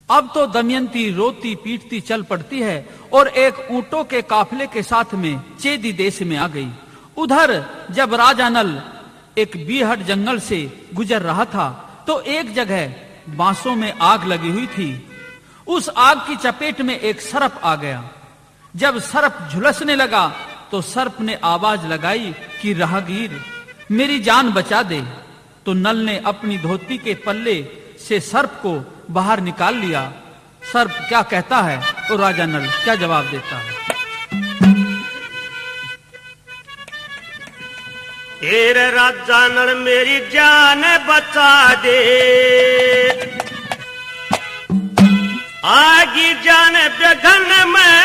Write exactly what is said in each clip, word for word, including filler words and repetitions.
अब तो दमयंती रोती पीटती चल पड़ती है और एक ऊंटों के काफिले के साथ में चेदी देश में आ गई। उधर जब राजा नल एक बीहड़ जंगल से गुजर रहा था तो एक जगह बांसों में आग लगी हुई थी। उस आग की चपेट में एक सर्प आ गया। जब सर्प झुलसने लगा तो सर्प ने आवाज लगाई कि राहगीर मेरी जान बचा दे। तो नल ने अपनी धोती के पल्ले से सर्प को बाहर निकाल लिया। सर्प क्या कहता है तो राजा नल क्या जवाब देता है। तेरे राजा नल मेरी जान बचा दे, आगी जान बेगन में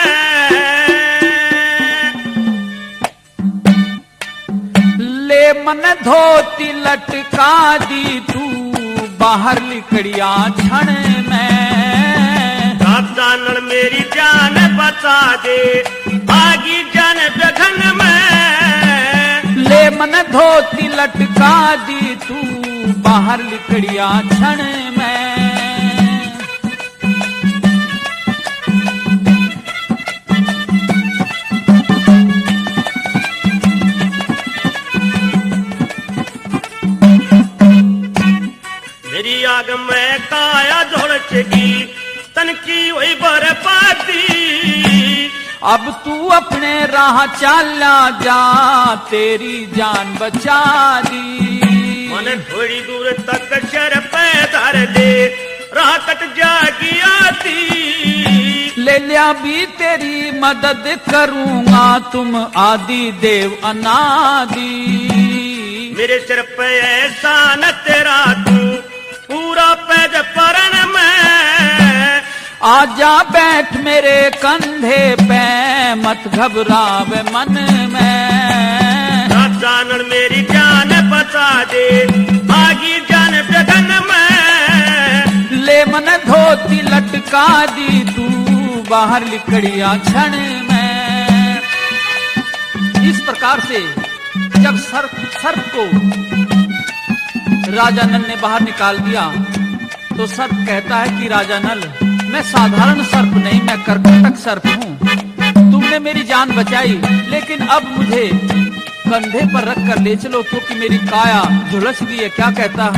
ले मन धोती लटका दी तू बाहर लिकड़िया क्षण में। राजा नल मेरी जान बचा दे, आगी जान बेगन में ले मन धोती लटका दी तू बाहर लिकड़िया क्षण में। मेरी आग में काया झोलचगी तन की वही बर्बादी। अब तू अपने राह चला जा तेरी जान बचा दी। मन थोड़ी दूर तक शर पैदर दे राह कट जागी आती। ले लिया भी तेरी मदद करूंगा तुम आदि देव अनादि। मेरे सिर पे एहसान तेरा तू पूरा पैज परण में। आजा बैठ मेरे कंधे पे मत घबरावे मन में। राजा नल मेरी जान बचा दे, आगी जान बेगन में ले मन धोती लटका दी तू बाहर लिकड़िया क्षण में। इस प्रकार से जब सर्प सर्प को राजा नल ने बाहर निकाल दिया तो सर्प कहता है कि राजा नल मैं साधारण सर्प नहीं, मैं कर्कटक सर्प हूँ। तुमने मेरी जान बचाई लेकिन अब मुझे कंधे पर रख कर ले चलो क्योंकि मेरी काया झुलस गई है। क्या कहता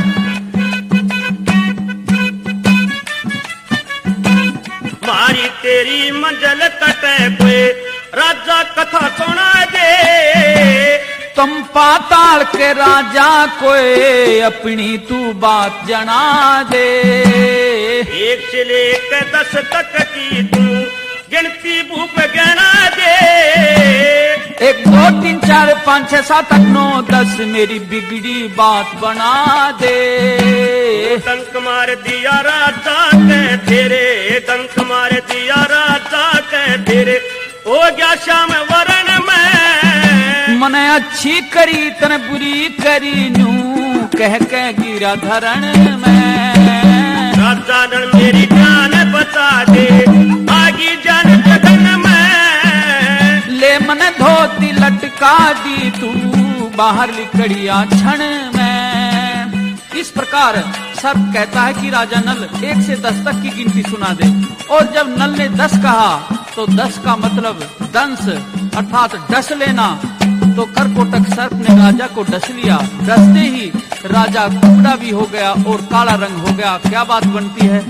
मारी तेरी मंजिल कटे कोई राजा कथा सुना दे। तुम पाताल के राजा कोई अपनी तू बात जना दे। एक से लेकर दस तक की तू गिनती भूप गिना दे। एक दो तीन चार पाँच छह सात आठ नौ दस मेरी बिगड़ी बात बना दे। डंक मार दिया राजा के तेरे, डंक मार दिया राजा के तेरे हो गया शाम वरण में। मने अच्छी करी तन बुरी करी नू कह कह गिरा धरण में। राजा नल मेरी जान बचा दे, आगी जान बेगन में ले मन धोती लटका दी तू बाहर लिकड़िया क्षण में। इस प्रकार सर्प कहता है कि राजा नल एक से दस तक की गिनती सुना दे। और जब नल ने दस कहा तो दस का मतलब दंश अर्थात डस लेना। तो करकोटक सर्प ने राजा को डस लिया। डसते ही राजा कुबड़ा भी हो गया और काला रंग हो गया। क्या बात बनती है।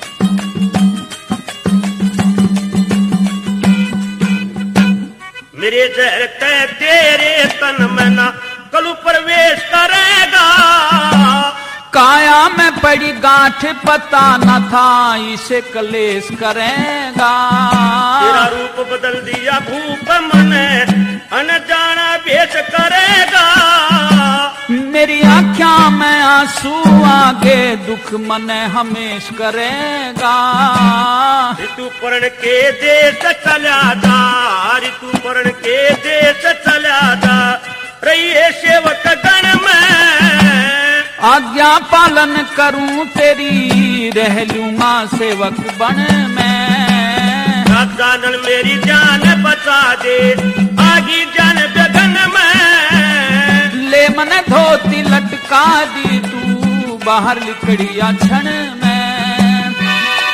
मेरे जहर के तेरे तन में ना कलू प्रवेश करेगा। काया में पड़ी गांठ पता न था इसे कलेश करेगा। तेरा रूप बदल दिया भूप मने अनजाना भेष करेगा। मेरी आँखों में आंसू आगे दुख मने हमेश करेगा। ऋतु पर्ण के देश चला जा, ऋतु पर्ण के देश चला जा रहिए सेवक गण में। आज्ञा पालन करूं तेरी रह लूंगा सेवक बन में। राजा नल मेरी जान बचा दे, आगी जान बेगन में ले मन धोती लटका दी तू बाहर लिकड़िया क्षण में।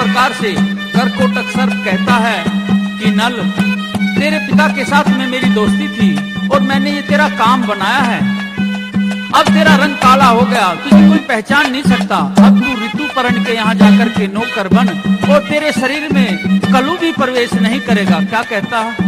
प्रकार से करकोटक सर्प कहता है कि नल, तेरे पिता के साथ में मेरी दोस्ती थी और मैंने ये तेरा काम बनाया है। अब तेरा रंग काला हो गया, तुझे कोई पहचान नहीं सकता। अब तू ऋतुपर्ण के यहाँ जाकर के नौकर बन और तेरे शरीर में कलू भी प्रवेश नहीं करेगा। क्या कहता है?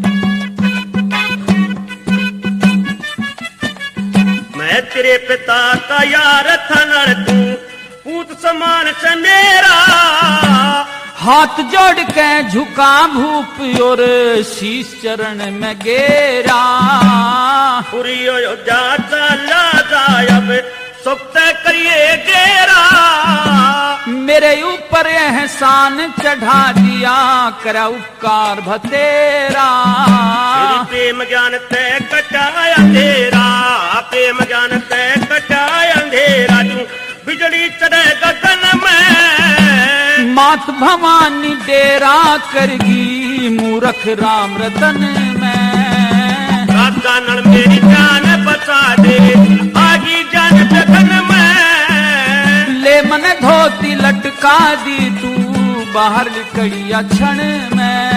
मैं तेरे पिता का यार था नर, तू पूत समान से मेरा। हाथ जोड़ के झुका भूप और शीश चरण में गेरा। पूरी अयोध्या चला जायब सुक्त करिए गेरा। मेरे ऊपर एहसान चढ़ा दिया, करा उपकार भतेरा। प्रेम ज्ञान तय कटाया अंधेरा, प्रेम ज्ञान तय कटाया अंधेरा। तू बिजली चढ़े गगन में, मात भवानी डेरा करगी मूर्ख राम रतन में। राजा नल मेरी जान बचा दे, आगी जान जगन में। ले मन धोती लटका दी तू, बाहर निकलिया क्षण में।